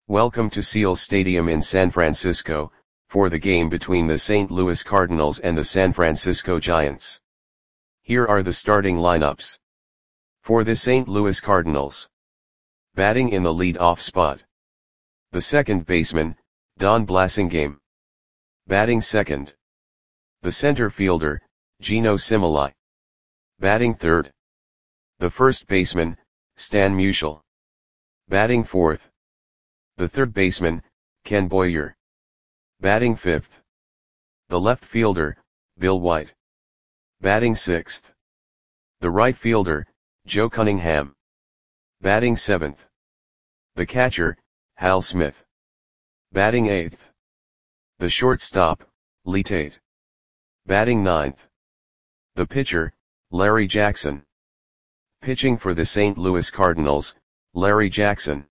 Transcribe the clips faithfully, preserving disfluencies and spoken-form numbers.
Welcome to Seals Stadium in San Francisco, for the game between the Saint Louis Cardinals and the San Francisco Giants. Here are the starting lineups. For the Saint Louis Cardinals. Batting in the lead-off spot. The second baseman, Don Blasingame. Batting second. The center fielder, Geno Similai. Batting third. The first baseman, Stan Musial. Batting fourth. The third baseman, Ken Boyer. Batting fifth. The left fielder, Bill White. Batting sixth. The right fielder, Joe Cunningham. Batting seventh. The catcher, Hal Smith. Batting eighth. The shortstop, Lee Tate. Batting ninth. The pitcher, Larry Jackson. Pitching for the Saint Louis Cardinals, Larry Jackson.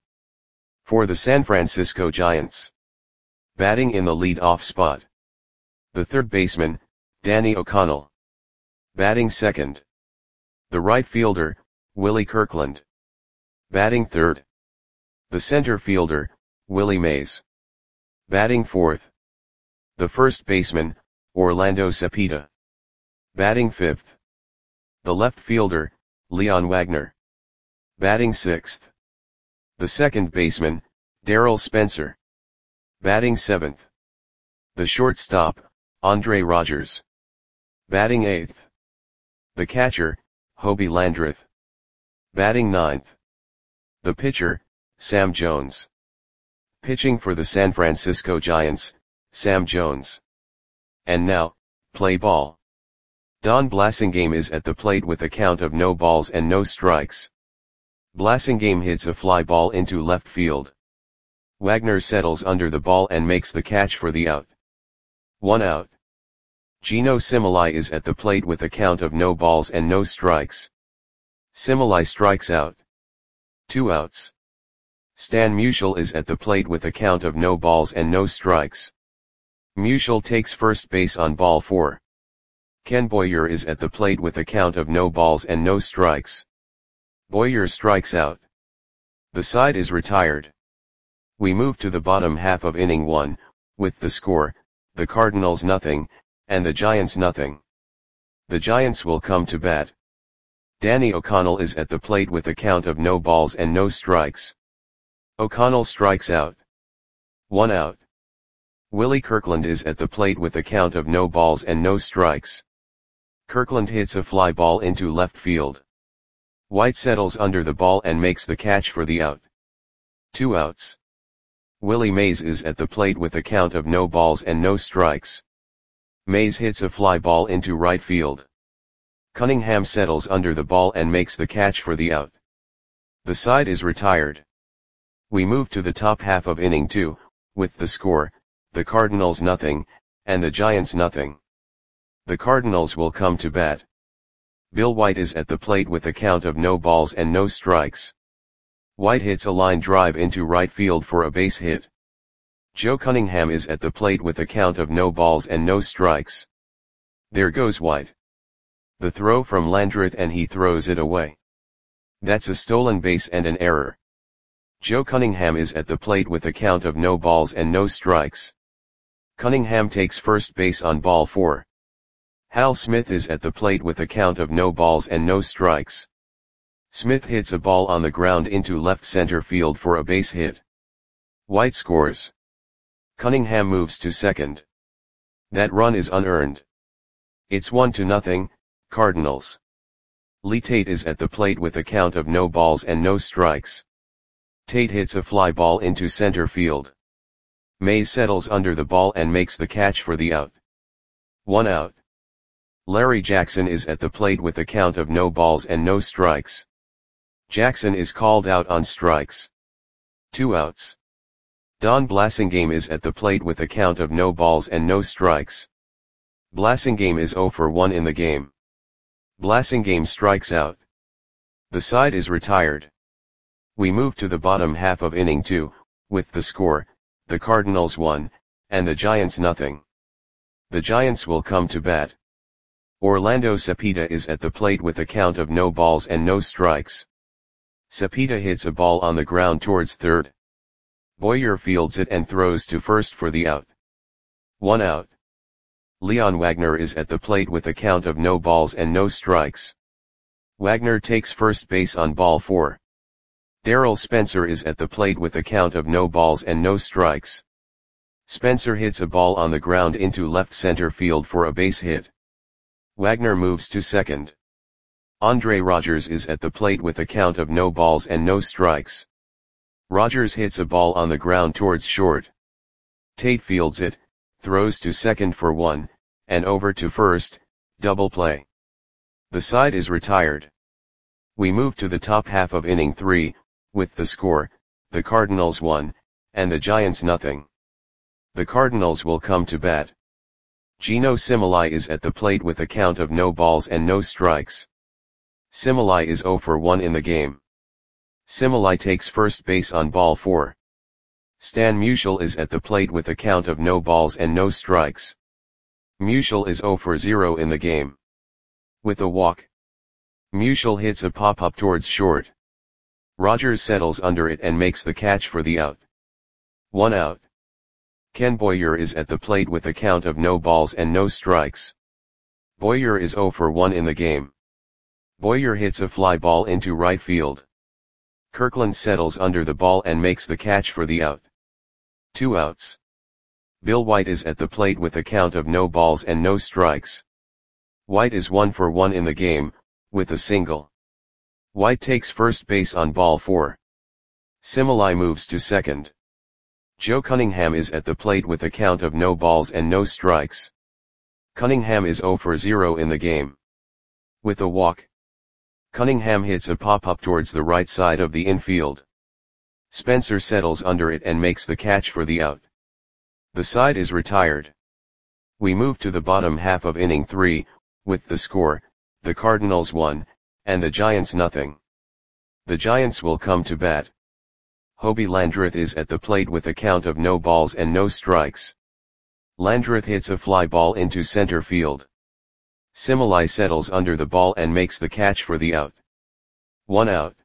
For the San Francisco Giants. Batting in the lead-off spot. The third baseman, Danny O'Connell. Batting second. The right fielder, Willie Kirkland. Batting third. The center fielder, Willie Mays. Batting fourth. The first baseman, Orlando Cepeda. Batting fifth. The left fielder, Leon Wagner. Batting sixth. The second baseman, Darryl Spencer. Batting seventh. The shortstop, Andre Rogers. Batting eighth. The catcher, Hobie Landreth. Batting ninth. The pitcher, Sam Jones. Pitching for the San Francisco Giants, Sam Jones. And now, play ball. Don Blasingame is at the plate with a count of no balls and no strikes. Blasingame hits a fly ball into left field. Wagner settles under the ball and makes the catch for the out. One out. Geno Similai is at the plate with a count of no balls and no strikes. Similai strikes out. Two outs. Stan Musial is at the plate with a count of no balls and no strikes. Musial takes first base on ball four. Ken Boyer is at the plate with a count of no balls and no strikes. Boyer strikes out. The side is retired. We move to the bottom half of inning one, with the score, the Cardinals nothing, and the Giants nothing. The Giants will come to bat. Danny O'Connell is at the plate with a count of no balls and no strikes. O'Connell strikes out. One out. Willie Kirkland is at the plate with a count of no balls and no strikes. Kirkland hits a fly ball into left field. White settles under the ball and makes the catch for the out. Two outs. Willie Mays is at the plate with a count of no balls and no strikes. Mays hits a fly ball into right field. Cunningham settles under the ball and makes the catch for the out. The side is retired. We move to the top half of inning two, with the score, the Cardinals nothing, and the Giants nothing. The Cardinals will come to bat. Bill White is at the plate with a count of no balls and no strikes. White hits a line drive into right field for a base hit. Joe Cunningham is at the plate with a count of no balls and no strikes. There goes White. The throw from Landreth and he throws it away. That's a stolen base and an error. Joe Cunningham is at the plate with a count of no balls and no strikes. Cunningham takes first base on ball four. Hal Smith is at the plate with a count of no balls and no strikes. Smith hits a ball on the ground into left center field for a base hit. White scores. Cunningham moves to second. That run is unearned. It's one to nothing, Cardinals. Lee Tate is at the plate with a count of no balls and no strikes. Tate hits a fly ball into center field. Mays settles under the ball and makes the catch for the out. One out. Larry Jackson is at the plate with a count of no balls and no strikes. Jackson is called out on strikes. Two outs. Don Blasingame is at the plate with a count of no balls and no strikes. Blasingame is zero for one in the game. Blasingame strikes out. The side is retired. We move to the bottom half of inning two, with the score, the Cardinals one, and the Giants nothing. The Giants will come to bat. Orlando Cepeda is at the plate with a count of no balls and no strikes. Cepeda hits a ball on the ground towards third. Boyer fields it and throws to first for the out. One out. Leon Wagner is at the plate with a count of no balls and no strikes. Wagner takes first base on ball four. Darrell Spencer is at the plate with a count of no balls and no strikes. Spencer hits a ball on the ground into left center field for a base hit. Wagner moves to second. Andre Rogers is at the plate with a count of no balls and no strikes. Rogers hits a ball on the ground towards short. Tate fields it, throws to second for one, and over to first, double play. The side is retired. We move to the top half of inning three, with the score, the Cardinals one, and the Giants nothing. The Cardinals will come to bat. Geno Similai is at the plate with a count of no balls and no strikes. Similai is zero for one in the game. Similai takes first base on ball four. Stan Musial is at the plate with a count of no balls and no strikes. Musial is zero for zero in the game. With a walk, Musial hits a pop-up towards short. Rogers settles under it and makes the catch for the out. One out. Ken Boyer is at the plate with a count of no balls and no strikes. Boyer is zero for one in the game. Boyer hits a fly ball into right field. Kirkland settles under the ball and makes the catch for the out. Two outs. Bill White is at the plate with a count of no balls and no strikes. White is one for one in the game, with a single. White takes first base on ball four. Similai moves to second. Joe Cunningham is at the plate with a count of no balls and no strikes. Cunningham is zero for zero in the game. With a walk, Cunningham hits a pop-up towards the right side of the infield. Spencer settles under it and makes the catch for the out. The side is retired. We move to the bottom half of inning three, with the score, the Cardinals one, and the Giants nothing. The Giants will come to bat. Hobie Landreth is at the plate with a count of no balls and no strikes. Landreth hits a fly ball into center field. Similai settles under the ball and makes the catch for the out. One out.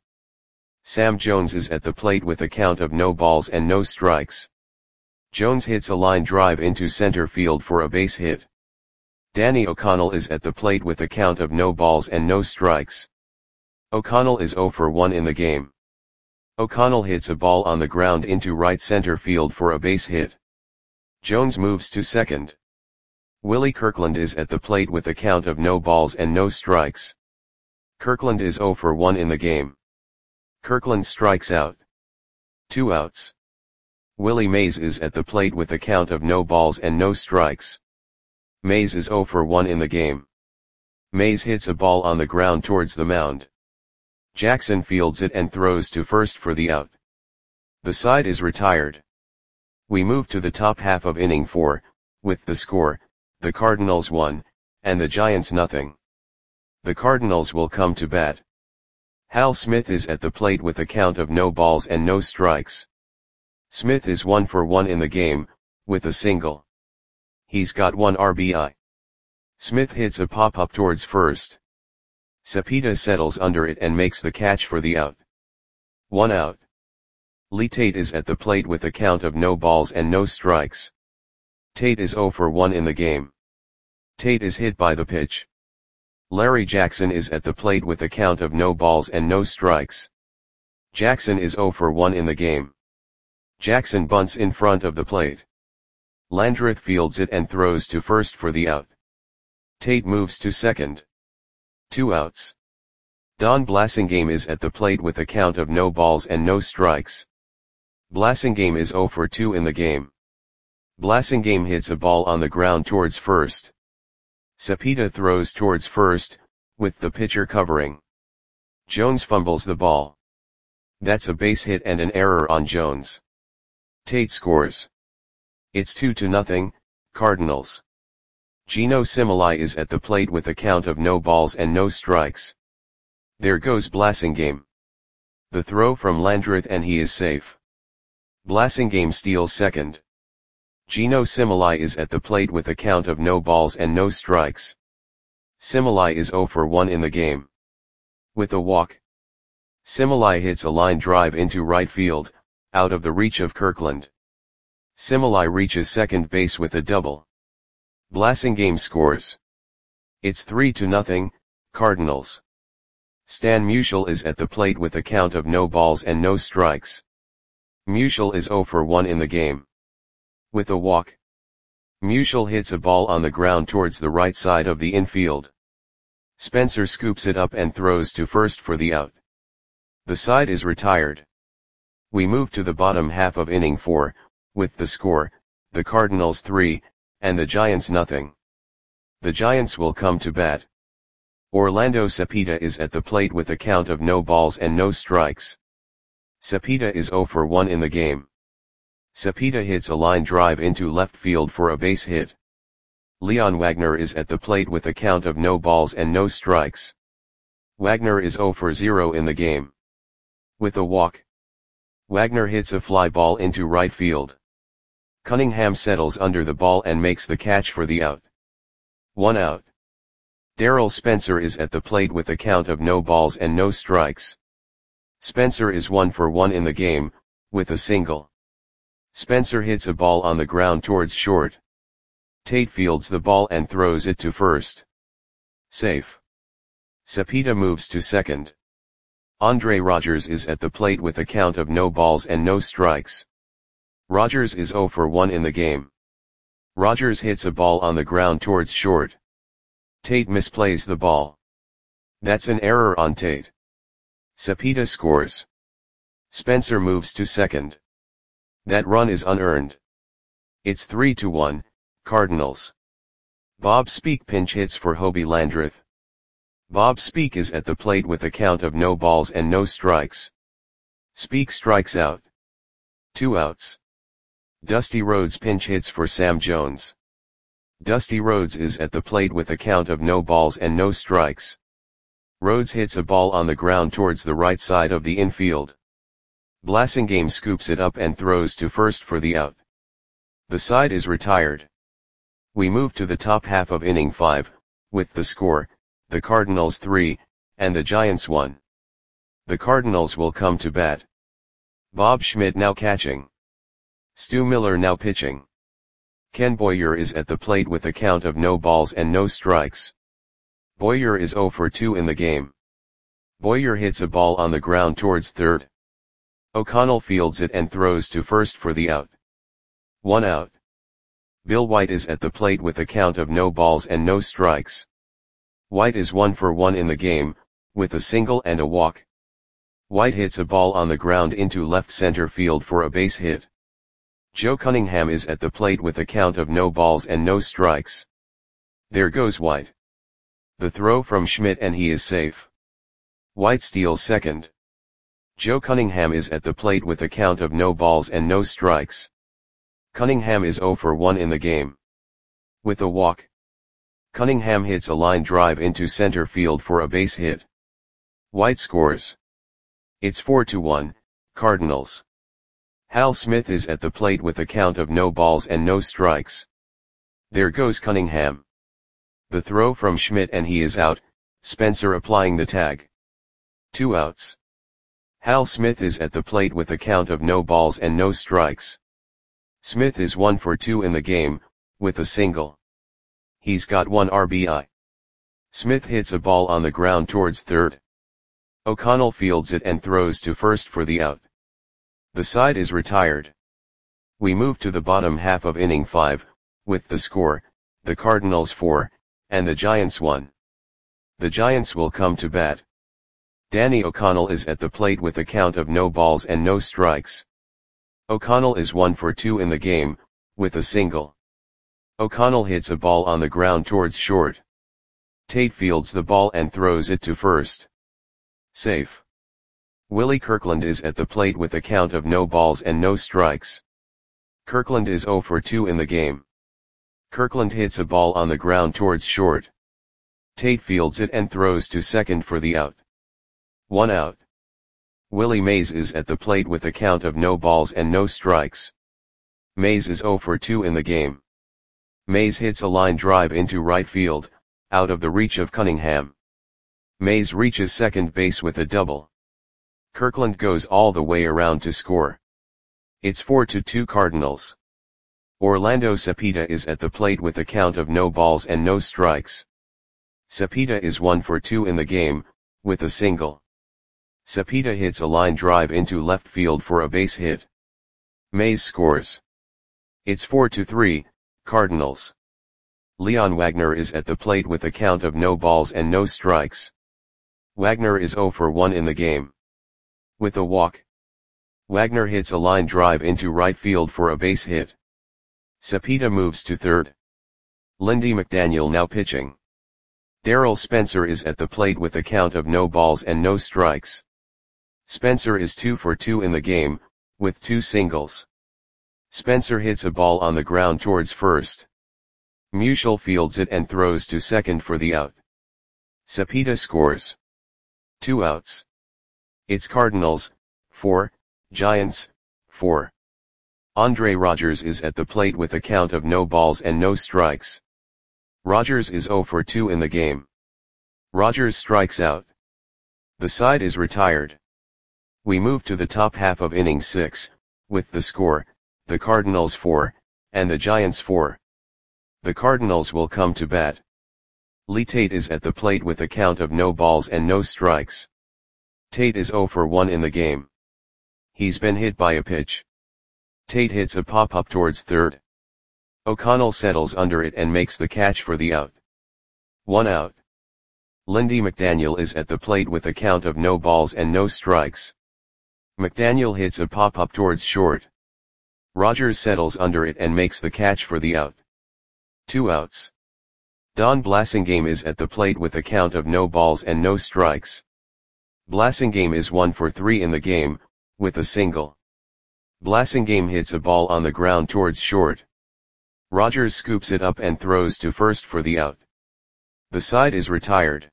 Sam Jones is at the plate with a count of no balls and no strikes. Jones hits a line drive into center field for a base hit. Danny O'Connell is at the plate with a count of no balls and no strikes. O'Connell is zero for one in the game. O'Connell hits a ball on the ground into right center field for a base hit. Jones moves to second. Willie Kirkland is at the plate with a count of no balls and no strikes. Kirkland is zero for one in the game. Kirkland strikes out. Two outs. Willie Mays is at the plate with a count of no balls and no strikes. Mays is zero for one in the game. Mays hits a ball on the ground towards the mound. Jackson fields it and throws to first for the out. The side is retired. We move to the top half of inning four, with the score, the Cardinals one, and the Giants nothing. The Cardinals will come to bat. Hal Smith is at the plate with a count of no balls and no strikes. Smith is one for one in the game, with a single. He's got one R B I. Smith hits a pop-up towards first. Cepeda settles under it and makes the catch for the out. One out. Lee Tate is at the plate with a count of no balls and no strikes. Tate is zero for one in the game. Tate is hit by the pitch. Larry Jackson is at the plate with a count of no balls and no strikes. Jackson is zero for one in the game. Jackson bunts in front of the plate. Landreth fields it and throws to first for the out. Tate moves to second. Two outs. Don Blasingame is at the plate with a count of no balls and no strikes. Blasingame is zero for two in the game. Blasingame hits a ball on the ground towards first. Cepeda throws towards first, with the pitcher covering. Jones fumbles the ball. That's a base hit and an error on Jones. Tate scores. It's two to nothing, Cardinals. Geno Similai is at the plate with a count of no balls and no strikes. There goes Blasingame. The throw from Landreth and he is safe. Blasingame steals second. Geno Similai is at the plate with a count of no balls and no strikes. Similai is zero for one in the game. With a walk, Similai hits a line drive into right field, out of the reach of Kirkland. Similai reaches second base with a double. Blasingame scores. It's three to nothing, Cardinals. Stan Musial is at the plate with a count of no balls and no strikes. Musial is zero for one in the game. With a walk. Musial hits a ball on the ground towards the right side of the infield. Spencer scoops it up and throws to first for the out. The side is retired. We move to the bottom half of inning four, with the score, the Cardinals three, and the Giants nothing. The Giants will come to bat. Orlando Cepeda is at the plate with a count of no balls and no strikes. Cepeda is zero for one in the game. Cepeda hits a line drive into left field for a base hit. Leon Wagner is at the plate with a count of no balls and no strikes. Wagner is zero for zero in the game. With a walk. Wagner hits a fly ball into right field. Cunningham settles under the ball and makes the catch for the out. One out. Darrell Spencer is at the plate with a count of no balls and no strikes. Spencer is one for one in the game, with a single. Spencer hits a ball on the ground towards short. Tate fields the ball and throws it to first. Safe. Cepeda moves to second. Andre Rogers is at the plate with a count of no balls and no strikes. Rogers is zero for one in the game. Rogers hits a ball on the ground towards short. Tate misplays the ball. That's an error on Tate. Cepeda scores. Spencer moves to second. That run is unearned. It's three to one, Cardinals. Bob Speak pinch hits for Hobie Landreth. Bob Speak is at the plate with a count of no balls and no strikes. Speak strikes out. Two outs. Dusty Rhodes pinch hits for Sam Jones. Dusty Rhodes is at the plate with a count of no balls and no strikes. Rhodes hits a ball on the ground towards the right side of the infield. Blasingame scoops it up and throws to first for the out. The side is retired. We move to the top half of inning five, with the score, the Cardinals three, and the Giants one. The Cardinals will come to bat. Bob Schmidt now catching. Stu Miller now pitching. Ken Boyer is at the plate with a count of no balls and no strikes. Boyer is zero for two in the game. Boyer hits a ball on the ground towards third. O'Connell fields it and throws to first for the out. One out. Bill White is at the plate with a count of no balls and no strikes. White is one for one in the game, with a single and a walk. White hits a ball on the ground into left center field for a base hit. Joe Cunningham is at the plate with a count of no balls and no strikes. There goes White. The throw from Schmidt and he is safe. White steals second. Joe Cunningham is at the plate with a count of no balls and no strikes. Cunningham is zero for one in the game. With a walk. Cunningham hits a line drive into center field for a base hit. White scores. It's four to one, Cardinals. Hal Smith is at the plate with a count of no balls and no strikes. There goes Cunningham. The throw from Schmidt and he is out, Spencer applying the tag. Two outs. Hal Smith is at the plate with a count of no balls and no strikes. Smith is one for two in the game, with a single. He's got one R B I. Smith hits a ball on the ground towards third. O'Connell fields it and throws to first for the out. The side is retired. We move to the bottom half of inning five, with the score, the Cardinals four, and the Giants one. The Giants will come to bat. Danny O'Connell is at the plate with a count of no balls and no strikes. O'Connell is one for two in the game, with a single. O'Connell hits a ball on the ground towards short. Tate fields the ball and throws it to first. Safe. Willie Kirkland is at the plate with a count of no balls and no strikes. Kirkland is zero for two in the game. Kirkland hits a ball on the ground towards short. Tate fields it and throws to second for the out. One out. Willie Mays is at the plate with a count of no balls and no strikes. Mays is zero for two in the game. Mays hits a line drive into right field, out of the reach of Cunningham. Mays reaches second base with a double. Kirkland goes all the way around to score. It's four to two Cardinals. Orlando Cepeda is at the plate with a count of no balls and no strikes. Cepeda is one for two in the game, with a single. Cepeda hits a line drive into left field for a base hit. Mays scores. It's four to three, Cardinals. Leon Wagner is at the plate with a count of no balls and no strikes. Wagner is zero for one in the game. With a walk. Wagner hits a line drive into right field for a base hit. Cepeda moves to third. Lindy McDaniel now pitching. Darryl Spencer is at the plate with a count of no balls and no strikes. Spencer is two for two in the game, with two singles. Spencer hits a ball on the ground towards first. Musial fields it and throws to second for the out. Cepeda scores. Two outs. It's Cardinals, four, Giants, four. Andre Rogers is at the plate with a count of no balls and no strikes. Rogers is zero for two in the game. Rogers strikes out. The side is retired. We move to the top half of inning six, with the score, the Cardinals four, and the Giants four. The Cardinals will come to bat. Lee Tate is at the plate with a count of no balls and no strikes. Tate is zero for one in the game. He's been hit by a pitch. Tate hits a pop-up towards third. O'Connell settles under it and makes the catch for the out. One out. Lindy McDaniel is at the plate with a count of no balls and no strikes. McDaniel hits a pop-up towards short. Rogers settles under it and makes the catch for the out. Two outs. Don Blasingame is at the plate with a count of no balls and no strikes. Blasingame is one for three in the game, with a single. Blasingame hits a ball on the ground towards short. Rogers scoops it up and throws to first for the out. The side is retired.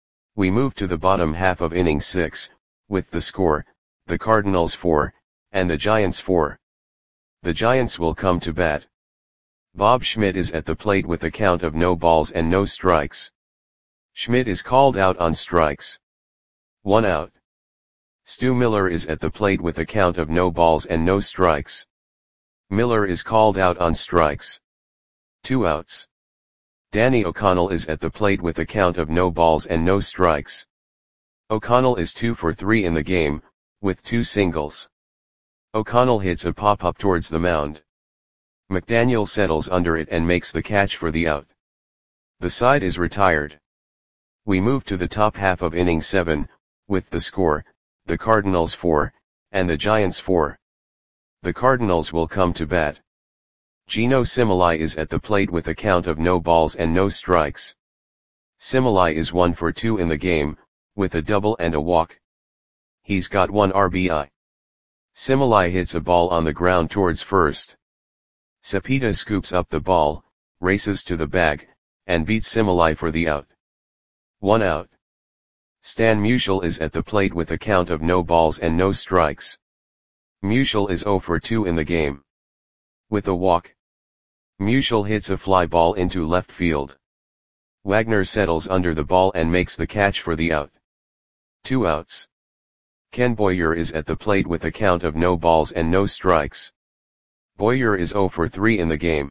We move to the bottom half of inning six, with the score, the Cardinals four, and the Giants four. The Giants will come to bat. Bob Schmidt is at the plate with a count of no balls and no strikes. Schmidt is called out on strikes. One out. Stu Miller is at the plate with a count of no balls and no strikes. Miller is called out on strikes. Two outs. Danny O'Connell is at the plate with a count of no balls and no strikes. O'Connell is two for three in the game, with two singles. O'Connell hits a pop-up towards the mound. McDaniel settles under it and makes the catch for the out. The side is retired. We move to the top half of inning seven, with the score, the Cardinals four, and the Giants four. The Cardinals will come to bat. Gino Similai is at the plate with a count of no balls and no strikes. Similai is one for two in the game, with a double and a walk. He's got one R B I. Similai hits a ball on the ground towards first. Cepeda scoops up the ball, races to the bag, and beats Similai for the out. One out. Stan Musial is at the plate with a count of no balls and no strikes. Musial is zero for two in the game. With a walk. Musial hits a fly ball into left field. Wagner settles under the ball and makes the catch for the out. Two outs. Ken Boyer is at the plate with a count of no balls and no strikes. Boyer is zero for three in the game.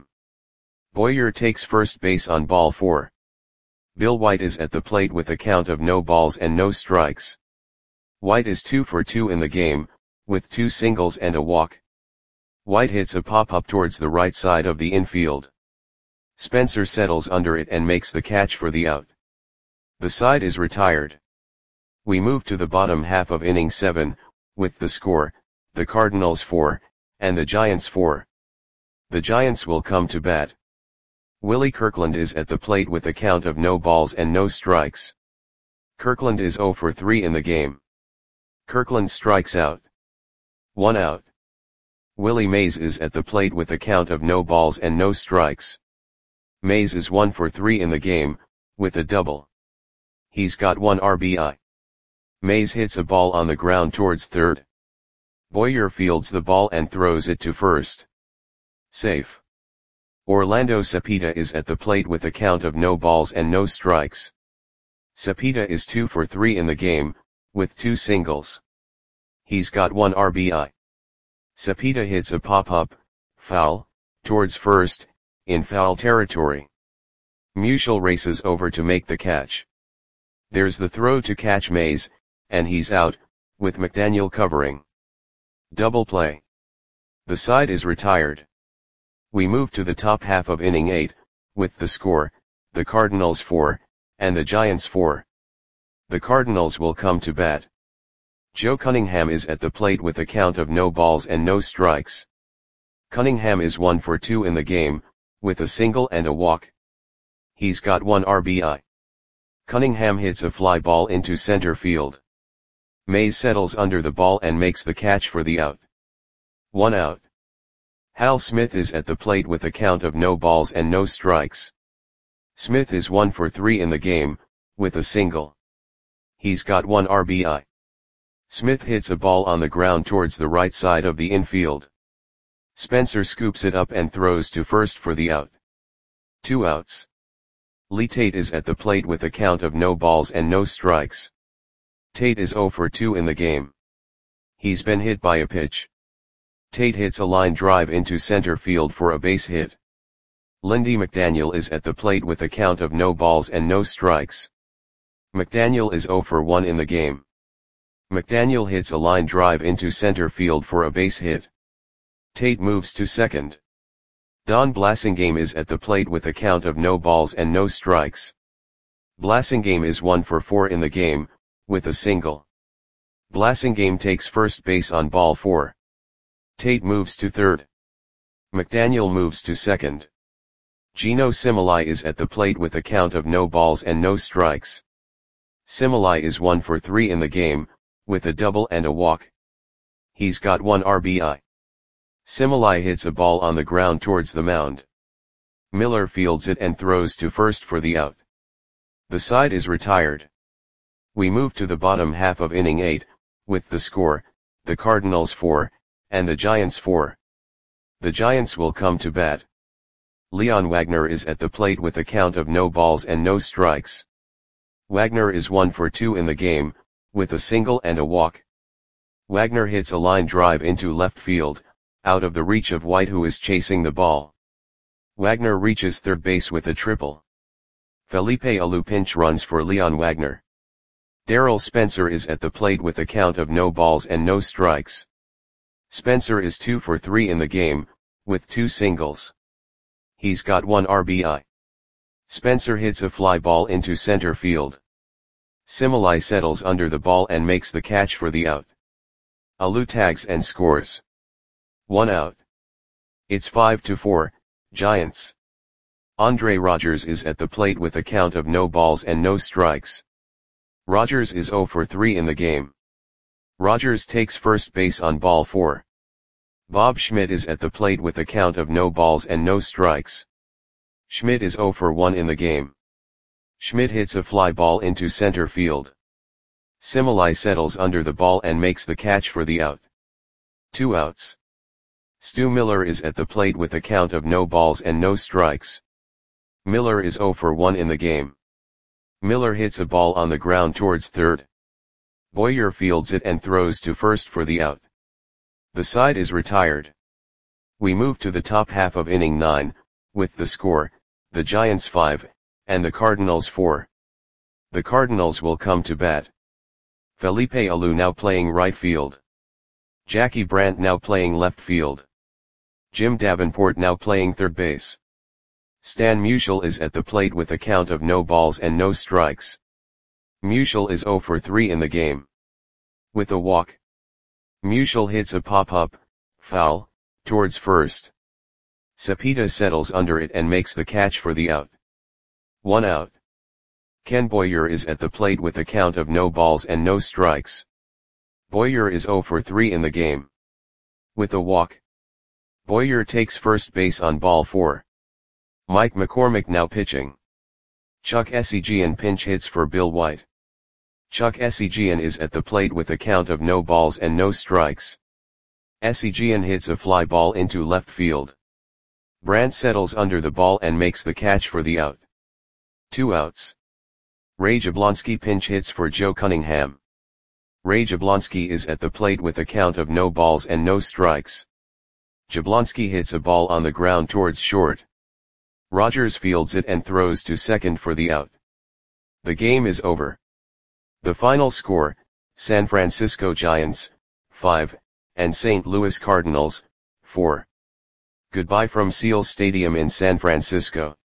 Boyer takes first base on ball four. Bill White is at the plate with a count of no balls and no strikes. White is two for two in the game, with two singles and a walk. White hits a pop-up towards the right side of the infield. Spencer settles under it and makes the catch for the out. The side is retired. We move to the bottom half of inning seven, with the score, the Cardinals four, and the Giants four. The Giants will come to bat. Willie Kirkland is at the plate with a count of no balls and no strikes. Kirkland is zero for three in the game. Kirkland strikes out. One out. Willie Mays is at the plate with a count of no balls and no strikes. Mays is one for three in the game, with a double. He's got one R B I. Mays hits a ball on the ground towards third. Boyer fields the ball and throws it to first. Safe. Orlando Cepeda is at the plate with a count of no balls and no strikes. Cepeda is two for three in the game, with two singles. He's got one R B I. Cepeda hits a pop-up, foul, towards first, in foul territory. Musial races over to make the catch. There's the throw to catch Mays, and he's out, with McDaniel covering. Double play. The side is retired. We move to the top half of inning eight, with the score, the Cardinals four, and the Giants four. The Cardinals will come to bat. Joe Cunningham is at the plate with a count of no balls and no strikes. Cunningham is one for two in the game, with a single and a walk. He's got one R B I. Cunningham hits a fly ball into center field. Mays settles under the ball and makes the catch for the out. One out. Hal Smith is at the plate with a count of no balls and no strikes. Smith is one for three in the game, with a single. He's got one R B I. Smith hits a ball on the ground towards the right side of the infield. Spencer scoops it up and throws to first for the out. Two outs. Lee Tate is at the plate with a count of no balls and no strikes. Tate is zero for two in the game. He's been hit by a pitch. Tate hits a line drive into center field for a base hit. Lindy McDaniel is at the plate with a count of no balls and no strikes. McDaniel is zero for one in the game. McDaniel hits a line drive into center field for a base hit. Tate moves to second. Don Blasingame is at the plate with a count of no balls and no strikes. Blasingame is one for four in the game, with a single. Blasingame takes first base on ball four. Tate moves to third. McDaniel moves to second. Gino Similai is at the plate with a count of no balls and no strikes. Similai is one for three in the game, with a double and a walk. He's got one R B I. Similai hits a ball on the ground towards the mound. Miller fields it and throws to first for the out. The side is retired. We move to the bottom half of inning eight, with the score, the Cardinals four, and the Giants four. The Giants will come to bat. Leon Wagner is at the plate with a count of no balls and no strikes. Wagner is one for two in the game, with a single and a walk. Wagner hits a line drive into left field, out of the reach of White who is chasing the ball. Wagner reaches third base with a triple. Felipe Alou pinch runs for Leon Wagner. Darrell Spencer is at the plate with a count of no balls and no strikes. Spencer is two for three in the game, with two singles. He's got one R B I. Spencer hits a fly ball into center field. Similai settles under the ball and makes the catch for the out. Alou tags and scores. One out. It's five to four, Giants. Andre Rogers is at the plate with a count of no balls and no strikes. Rogers is zero for three in the game. Rogers takes first base on ball four. Bob Schmidt is at the plate with a count of no balls and no strikes. Schmidt is zero for one in the game. Schmidt hits a fly ball into center field. Similai settles under the ball and makes the catch for the out. Two outs. Stu Miller is at the plate with a count of no balls and no strikes. Miller is zero for one in the game. Miller hits a ball on the ground towards third. Boyer fields it and throws to first for the out. The side is retired. We move to the top half of inning nine, with the score, the Giants five, and the Cardinals four. The Cardinals will come to bat. Felipe Alou now playing right field. Jackie Brandt now playing left field. Jim Davenport now playing third base. Stan Musial is at the plate with a count of no balls and no strikes. Musial is zero for three in the game. With a walk. Musial hits a pop-up, foul, towards first. Cepeda settles under it and makes the catch for the out. One out. Ken Boyer is at the plate with a count of no balls and no strikes. Boyer is zero for three in the game. With a walk. Boyer takes first base on ball four. Mike McCormick now pitching. Chuck Essegian pinch hits for Bill White. Chuck Essegian is at the plate with a count of no balls and no strikes. Essegian hits a fly ball into left field. Brandt settles under the ball and makes the catch for the out. Two outs. Ray Jablonski pinch hits for Joe Cunningham. Ray Jablonski is at the plate with a count of no balls and no strikes. Jablonski hits a ball on the ground towards short. Rogers fields it and throws to second for the out. The game is over. The final score, San Francisco Giants, five, and Saint Louis Cardinals, four. Goodbye from Seal Stadium in San Francisco.